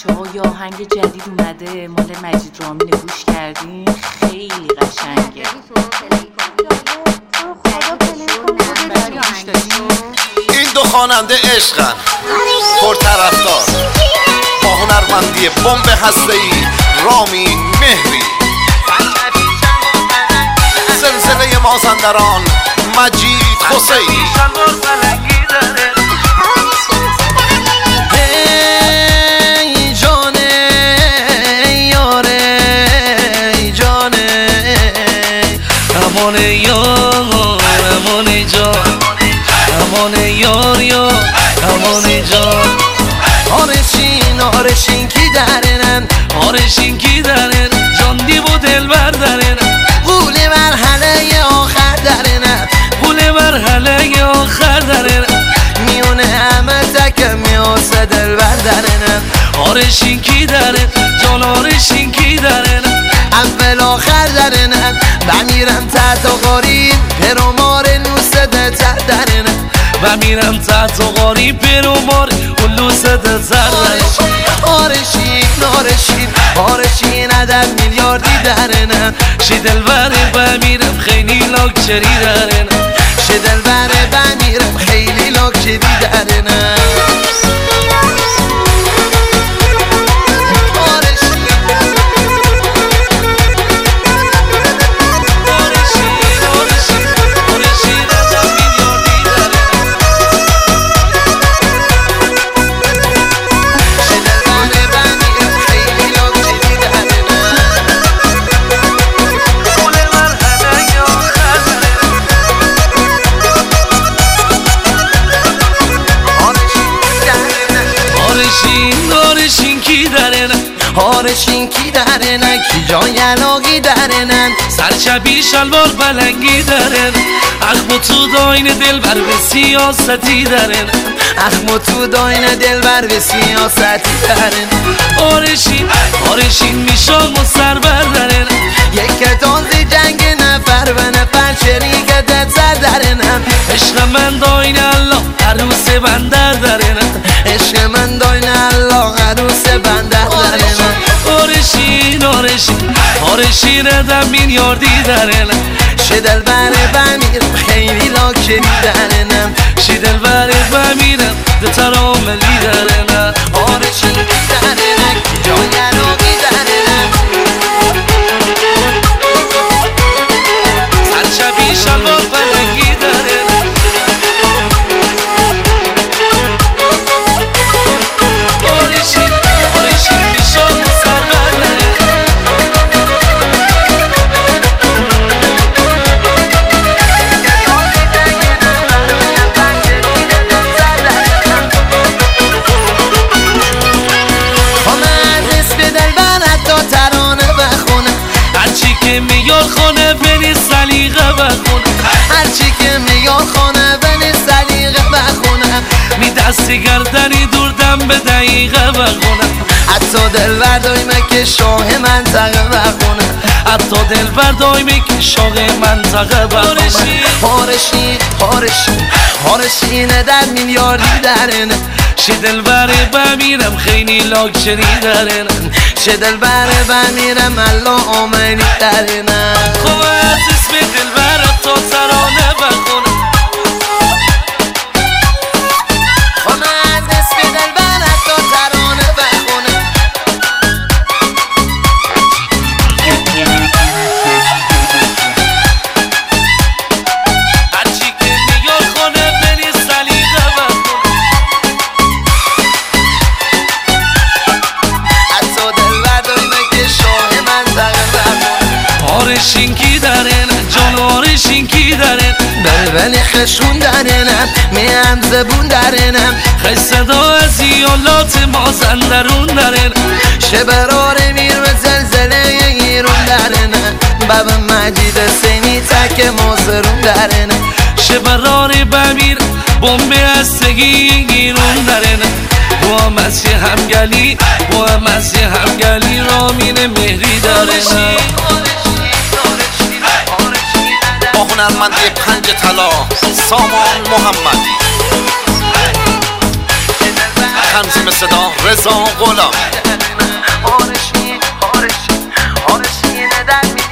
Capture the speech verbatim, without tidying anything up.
بچه ها یه آهنگ جدید اومده مال مجید رامین، گوش کردین؟ خیلی قشنگه. این دو خواننده عشقن، پرطرفدار، با هنرمندی بمب هسته‌ای رامین مهری. زلزله مازندران مجید حسینی. ای جانه یاره ای جانه امان یار امان جان امان یار یا امان جان. آرشین آرشین کی درنن آرشین کی درن جان دیو دل بردارن قول مرحله آخر درنن قول مرحله آخر درن میونه همه تکم میاسه دل بردارن. آرشین کی درن جان آرشین کی درن اول آخر درن بمیرم تحت و غریب پرومار نوسه ده درن بمیرم تحت و غریب پرومار لوسه ده درن. آرشین آرشین آرشین عدد میلیاردی درن شی دل بره بمیرم خیلی لاکچری درن شی دل بره بمیرم خیلی لاکچری درن. آرشین کی درنن آرشین کی درنن کی جای علاقی درنن سرچبی شلوار پلنگی درن اخم تو داین دل بر به سیاستی درن اخم تو داین دل بر به سیاستی درن. آرشین آرشین میشام و سر بردرن یک تازی جنگ نفر و نفر شریکت سر درنم عشق من داین الله عروس بندر درنم عشق من داین الله عروس بندر درنم. آرشین آرشین آرشین ادم میلیاردی درنم شی دل بره بمیرم خیلی لاکچری درنم شی دل بره بمیرم ده تراملی درنم. آرشین درنم جای علاقی درنم سرچبی شلوار پلنگی درنم آرشین آرشین میشام و سر بردرنم میار خانه بنی سلیقه بخونه هرچی که میار خانه بنی سلیقه بخونه می دستی گردنی دوردم به دقیقه بخونه حتی دل بردایمه که شاه منطقه بخونه حتی دل بردایمه که شاه منطقه بخونه. آرشین آرشین آرشین در میلیاردی درنه شی دل بره بمیرم خیلی لاکچری درنم شی دل بره بمیرم الله آمنی درنم. خوب از اسم دل بره تا ترانه بخونم خوب از اسم دل بره تا ترانه بخونم هرچی که میار خونه بری سلیقه بخونم آرشین کی درن جان آرشین کی درن بلبل خشون درنم میم زبون درنم خش صدا از ایالات مازندرون درن شبرار میر و زلزله ایرون درنم بابا مجید حسینی تک مازرون درنم شبرار بمیر بمب هستگی ایرون درنم با مسیح همگلی با مسیح همگلی رامین مهری درنم. با هنرمندی پنج طلا سامان محمدی. تنظیم صدا رضا غلام. آرشی آرشی آرشی ندن